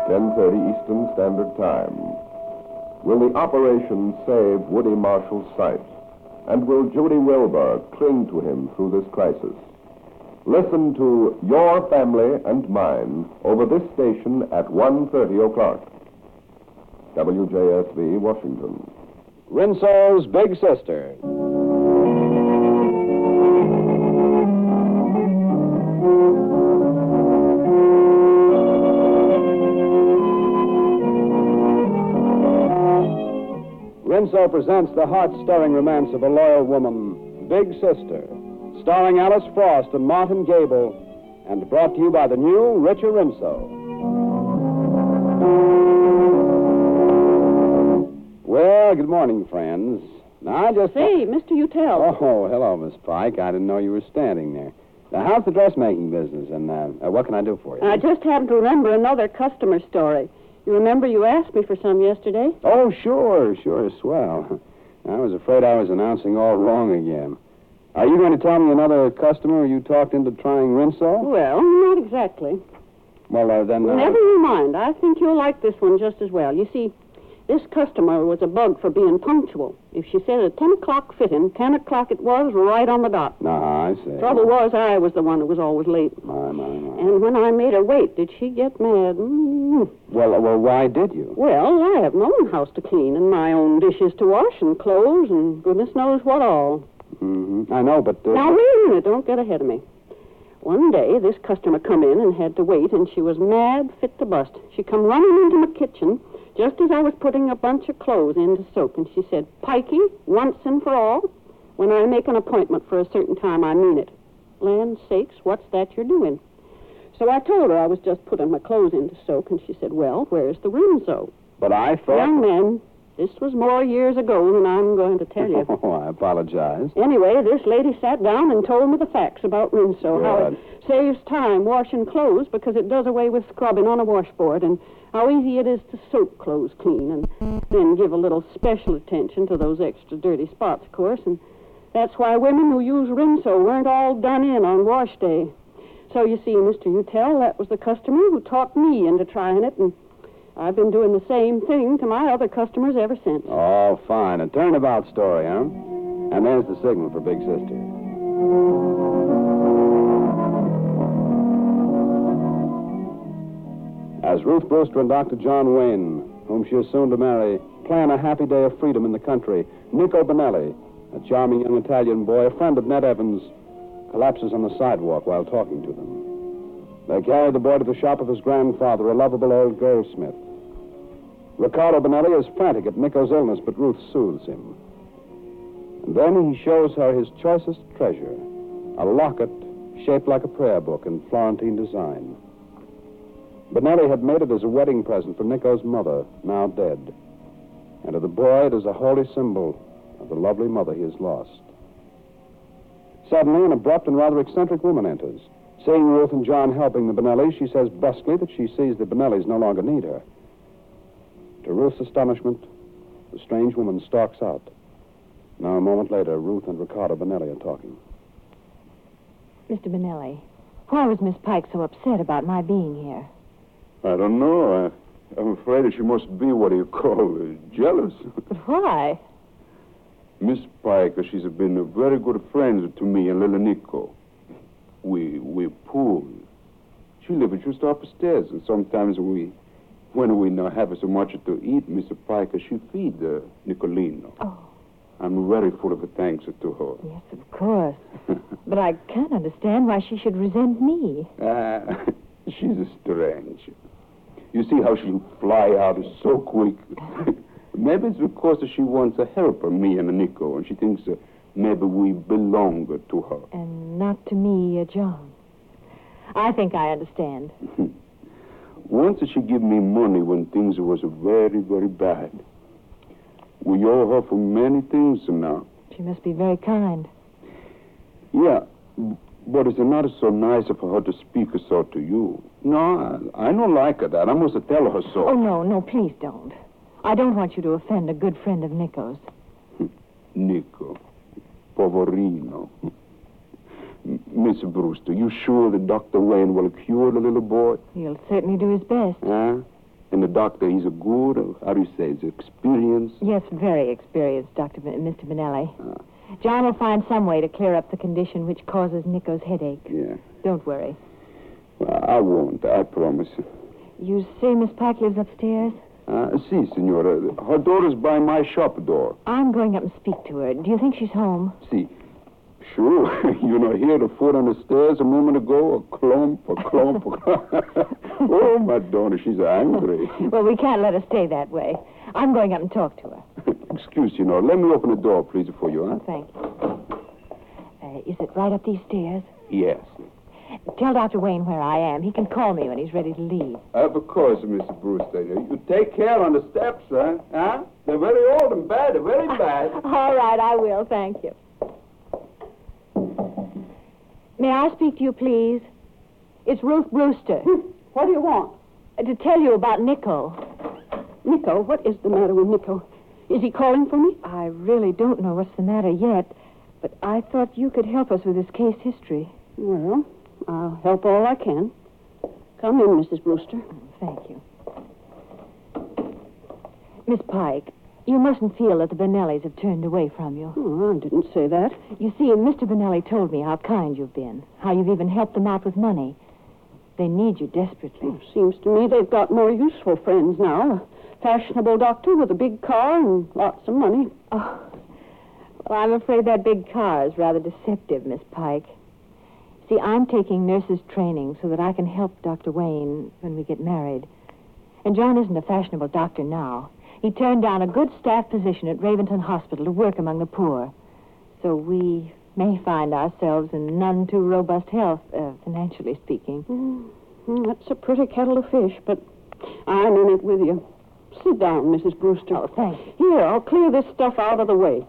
10:30 Eastern Standard Time. Will the operation save Woody Marshall's sight? And will Judy Wilbur cling to him through this crisis? Listen to Your Family and Mine over this station at 1:30 o'clock. WJSV, Washington. Rinso's Big Sister. Rinso presents the heart-stirring romance of a loyal woman, Big Sister, starring Alice Frost and Martin Gable, and brought to you by the new Richard Rinso. Well, good morning, friends. Now, I just... Say, Mr. Utel. Oh, hello, Miss Pike. I didn't know you were standing there. Now, how's the dressmaking business, and what can I do for you? I just happened to remember another customer story. You remember you asked me for some yesterday? Oh, sure, swell. I was afraid I was announcing all wrong again. Are you going to tell me another customer you talked into trying Rinso? Well, not exactly. Well, then... Never you mind. I think you'll like this one just as well. You see, this customer was a bug for being punctual. If she said a 10 o'clock fit-in, 10 o'clock it was, right on the dot. I see. Trouble was, I was the one who was always late. My. And when I made her wait, did she get mad? Well, why did you? Well, I have my own house to clean and my own dishes to wash and clothes and goodness knows what all. Mm-hmm. I know, but... Now, wait a minute. Don't get ahead of me. One day, this customer come in and had to wait, and she was mad fit to bust. She come running into my kitchen just as I was putting a bunch of clothes in to soak, and she said, "Pikey, once and for all, when I make an appointment for a certain time, I mean it." Land sakes, what's that you're doing? So I told her I was just putting my clothes in to soak, and she said, "Well, where's the Rinso?" But I thought... Young man, this was more years ago than I'm going to tell you. Oh, I apologize. Anyway, this lady sat down and told me the facts about Rinso, how it saves time washing clothes because it does away with scrubbing on a washboard, and how easy it is to soak clothes clean, and then give a little special attention to those extra dirty spots, of course, and that's why women who use Rinso weren't all done in on wash day. So you see, Mr. Utel, that was the customer who talked me into trying it, and I've been doing the same thing to my other customers ever since. Oh, fine. A turnabout story, huh? And there's the signal for Big Sister. As Ruth Brewster and Dr. John Wayne, whom she is soon to marry, plan a happy day of freedom in the country, Nico Benelli, a charming young Italian boy, a friend of Ned Evans, collapses on the sidewalk while talking to them. They carry the boy to the shop of his grandfather, a lovable old goldsmith. Riccardo Benelli is frantic at Nico's illness, but Ruth soothes him. And then he shows her his choicest treasure, a locket shaped like a prayer book in Florentine design. Benelli had made it as a wedding present for Nico's mother, now dead. And to the boy, it is a holy symbol of the lovely mother he has lost. Suddenly, an abrupt and rather eccentric woman enters. Seeing Ruth and John helping the Benellis, she says brusquely that she sees the Benellis no longer need her. To Ruth's astonishment, the strange woman stalks out. Now, a moment later, Ruth and Riccardo Benelli are talking. Mr. Benelli, why was Miss Pike so upset about my being here? I don't know. I'm afraid she must be what you call jealous. But why? Miss Pike, she's been very good friends to me and little Nico. We poor. She lives just upstairs, and sometimes when we not have so much to eat, Miss Pike, she feed Nicolino. Oh. I'm very full of thanks to her. Yes, of course. But I can't understand why she should resent me. She's strange. You see how she fly out so quick. Maybe it's because she wants a helper, me and Nico, and she thinks maybe we belong to her. And not to me, John. I think I understand. Once she gave me money when things was very, very bad. We owe her for many things now. She must be very kind. Yeah, but it's not so nice for her to speak so to you. No, I don't like that. I must tell her so. Oh, no, please don't. I don't want you to offend a good friend of Nico's. Nico. Poverino. Miss Brewster, you sure that Dr. Wayne will cure the little boy? He'll certainly do his best. Huh? And the doctor, he's a good, how do you say, he's experienced? Yes, very experienced, Mr. Benelli. John will find some way to clear up the condition which causes Nico's headache. Yeah. Don't worry. Well, I won't, I promise you. You say Miss Pike lives upstairs? Si, Senora. Her door is by my shop door. I'm going up and speak to her. Do you think she's home? Si. Sure. You know, hear the foot on the stairs a moment ago? A clump. Oh, Madonna, she's angry. Well, we can't let her stay that way. I'm going up and talk to her. Excuse, Senora. Let me open the door, please, for you, huh? Oh, thank you. Is it right up these stairs? Yes. Tell Dr. Wayne where I am. He can call me when he's ready to leave. Of course, Mr. Brewster. You take care on the steps, huh? Huh? They're very old and bad. They're very bad. All right, I will. Thank you. May I speak to you, please? It's Ruth Brewster. What do you want? To tell you about Nico. Nico? What is the matter with Nico? Is he calling for me? I really don't know what's the matter yet, but I thought you could help us with his case history. Well, I'll help all I can. Come in, Mrs. Brewster. Thank you. Miss Pike, you mustn't feel that the Benellis have turned away from you. Oh, I didn't say that. You see, Mr. Benelli told me how kind you've been, how you've even helped them out with money. They need you desperately. Seems to me they've got more useful friends now. A fashionable doctor with a big car and lots of money. Oh, well, I'm afraid that big car is rather deceptive, Miss Pike. See, I'm taking nurse's training so that I can help Dr. Wayne when we get married. And John isn't a fashionable doctor now. He turned down a good staff position at Raventon Hospital to work among the poor. So we may find ourselves in none too robust health, financially speaking. That's a pretty kettle of fish, but I'm in it with you. Sit down, Mrs. Brewster. Oh, thank you. Here, I'll clear this stuff out of the way.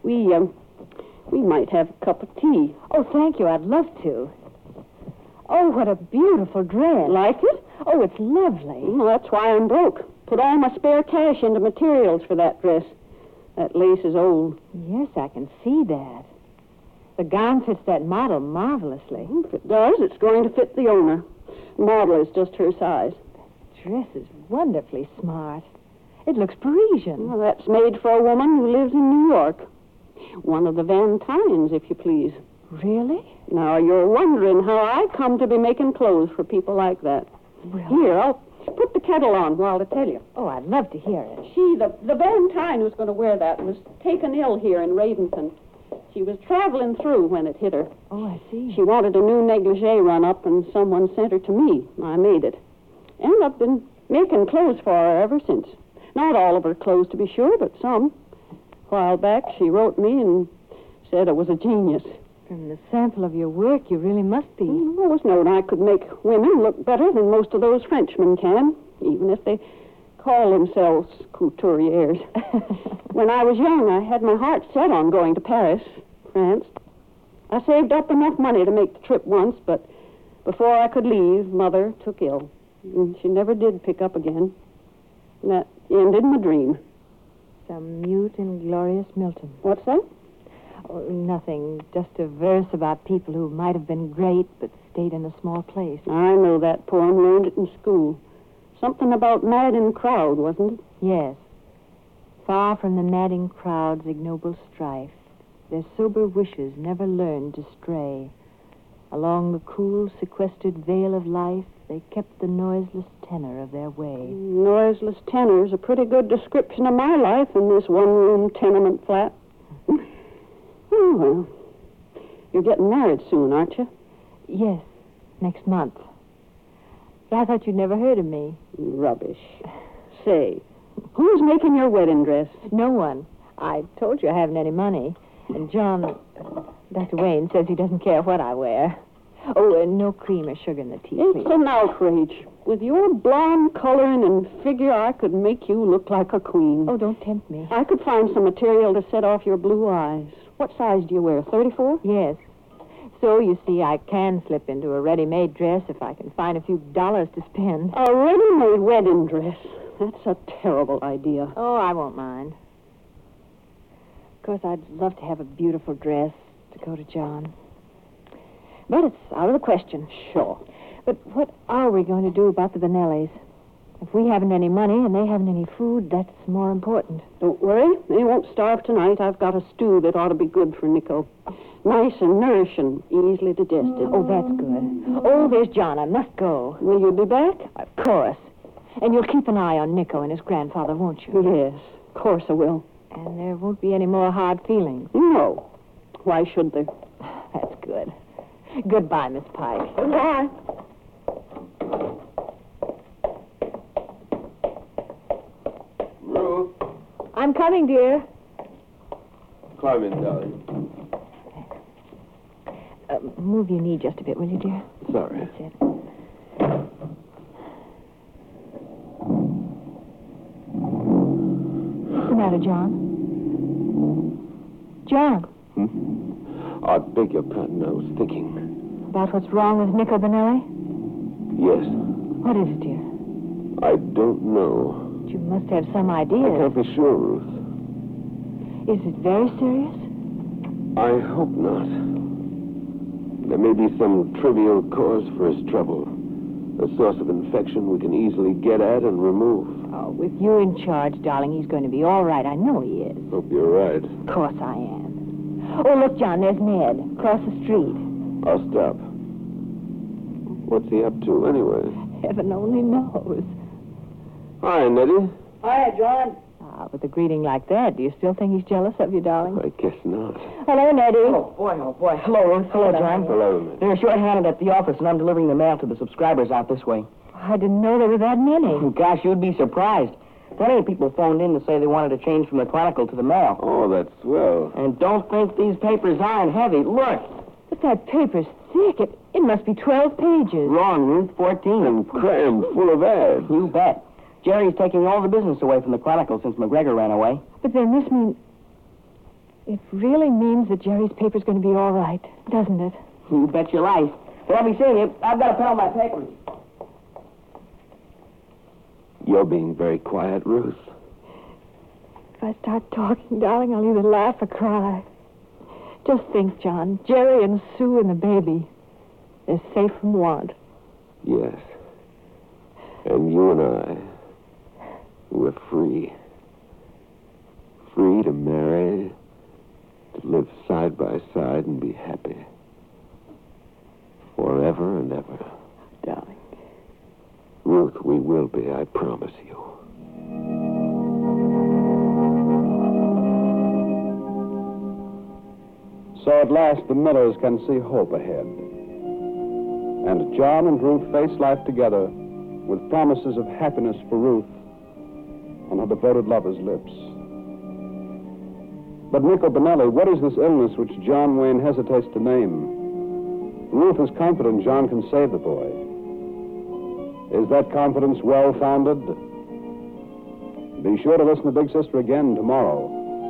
We might have a cup of tea. Oh, thank you. I'd love to. Oh, what a beautiful dress. Like it? Oh, it's lovely. Well, that's why I'm broke. Put all my spare cash into materials for that dress. That lace is old. Yes, I can see that. The gown fits that model marvelously. If it does, it's going to fit the owner. Model is just her size. The dress is wonderfully smart. It looks Parisian. Well, that's made for a woman who lives in New York. One of the Van Tynes, if you please. Really? Now, you're wondering how I come to be making clothes for people like that. Well, Here, I'll put the kettle on while I tell you. oh, I'd love to hear it. The Van Tyne who's going to wear that was taken ill here in Raventon. She was traveling through when it hit her. Oh, I see. She wanted a new negligee run up, and someone sent her to me. I made it. And I've been making clothes for her ever since. Not all of her clothes, to be sure, but some. A while back, she wrote me and said I was a genius. From the sample of your work, you really must be. I always known I could make women look better than most of those Frenchmen can, even if they call themselves couturiers. When I was young, I had my heart set on going to Paris, France. I saved up enough money to make the trip once, but before I could leave, Mother took ill. And she never did pick up again. And that ended my dream. Some mute and glorious Milton. What's that? Oh, nothing. Just a verse about people who might have been great but stayed in a small place. I know that poem. Learned it in school. Something about mad in crowd, wasn't it? Yes. Far from the madding crowd's ignoble strife, their sober wishes never learned to stray. Along the cool, sequestered vale of life, they kept the noiseless tenor of their way. Noiseless tenor's a pretty good description of my life in this one-room tenement flat. Oh, well. You're getting married soon, aren't you? Yes, next month. But I thought you'd never heard of me. Rubbish. Say, who's making your wedding dress? No one. I told you I haven't any money. And John, Dr. Wayne, says he doesn't care what I wear. Oh, and no cream or sugar in the tea, It's please. an outrage. With your blonde coloring and figure, I could make you look like a queen. Oh, don't tempt me. I could find some material to set off your blue eyes. What size do you wear, 34? Yes. So, you see, I can slip into a ready-made dress if I can find a few dollars to spend. A ready-made wedding dress. That's a terrible idea. Oh, I won't mind. Of course, I'd love to have a beautiful dress to go to John. But it's out of the question. Sure. But what are we going to do about the Benellis? If we haven't any money and they haven't any food, that's more important. Don't worry. They won't starve tonight. I've got a stew that ought to be good for Nico. Nice and nourishing, easily digested. Oh, that's good. Oh, there's John. I must go. Will you be back? Of course. And you'll keep an eye on Nico and his grandfather, won't you? Yes, of course I will. And there won't be any more hard feelings. No. Why should there? That's good. Goodbye, Miss Pike. Goodbye. Ruth, I'm coming, dear. climb in, darling. Move your knee just a bit, will you, dear? Sorry. That's it. What's the matter, John? John, I beg your pardon. I was thinking. about what's wrong with Nico Benelli? Yes. What is it, dear? I don't know. You must have some idea. I can't be sure, Ruth. Is it very serious? I hope not. There may be some trivial cause for his trouble. A source of infection we can easily get at and remove. Oh, with you in charge, darling, he's going to be all right. I know he is. Hope you're right. Of course I am. Oh, look, John, there's Ned, across the street. I'll stop. What's he up to, anyway? Heaven only knows. Hi, Nettie. Hi, John. Ah, with a greeting like that, do you still think he's jealous of you, darling? I guess not. Hello, Nettie. Oh, boy. Hello, Ruth. Hello, John. Hello, Nettie. They're short-handed at the office, and I'm delivering the mail to the subscribers out this way. I didn't know there were that many. Gosh, you'd be surprised. Plenty of people phoned in to say they wanted to change from the Chronicle to the Mail. Oh, that's swell. And don't think these papers aren't heavy. Look. But that paper's thick. It must be 12 pages. Wrong, Ruth. 14. And crammed full of ads. You bet. Jerry's taking all the business away from the Chronicle since McGregor ran away. But then this means... It really means that Jerry's paper's going to be all right, doesn't it? You bet your life. Well, I'll be seeing you. I've got to put on my papers. You're being very quiet, Ruth. If I start talking, darling, I'll either laugh or cry. Just think, John. Jerry and Sue and the baby. They're safe from want. Yes. And you and I, we're free. Free to marry, to live side by side and be happy. Forever and ever. Darling. Ruth, we will be, I promise you. So at last the Millers can see hope ahead. And John and Ruth face life together with promises of happiness for Ruth on her devoted lover's lips. But Nico Benelli, what is this illness which John Wayne hesitates to name? Ruth is confident John can save the boy. Is that confidence well-founded? Be sure to listen to Big Sister again tomorrow.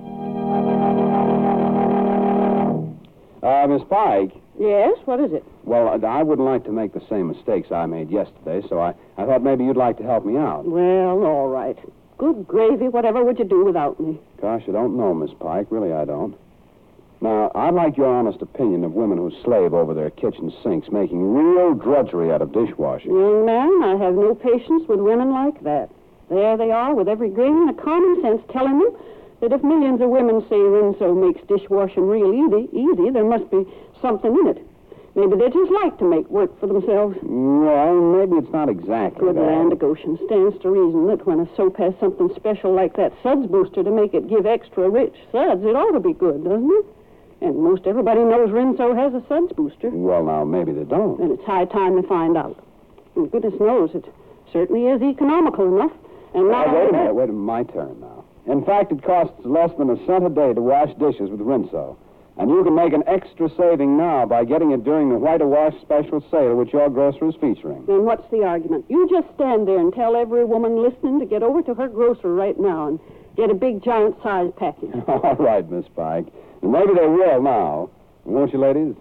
Miss Pike. Yes, what is it? Well, I wouldn't like to make the same mistakes I made yesterday, so I thought maybe you'd like to help me out. Well, all right. Good gravy, whatever would you do without me? Gosh, I don't know, Miss Pike. Really, I don't. Now, I'd like your honest opinion of women who slave over their kitchen sinks, making real drudgery out of dishwashing. Young man, I have no patience with women like that. There they are, with every grain of common sense telling them that if millions of women say Rinso makes dishwashing real easy, there must be something in it. Maybe they just like to make work for themselves. Well, maybe it's not exactly Good that. land of Goshen. Stands to reason that when a soap has something special like that suds booster to make it give extra rich suds, it ought to be good, doesn't it? And most everybody knows Rinso has a suds booster. Well, now, maybe they don't. And it's high time to find out. And goodness knows, it certainly is economical enough. And not Wait a only minute, that- wait a minute. My turn now. In fact, it costs less than $1 a day to wash dishes with Rinso. And you can make an extra saving now by getting it during the White Wash special sale which your grocer is featuring. Then what's the argument? You just stand there and tell every woman listening to get over to her grocer right now and get a big giant size package. All right, Miss Pike. And maybe they will now. Won't you, ladies?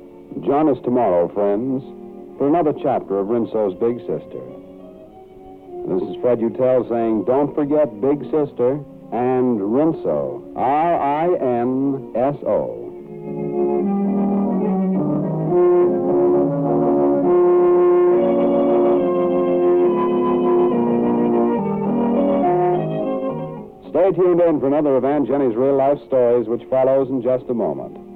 Join us tomorrow, friends, for another chapter of Rinso's Big Sister. This is Fred Utel saying, don't forget Big Sister and Rinso. Rinso. Stay tuned in for another of Aunt Jenny's real-life stories, which follows in just a moment.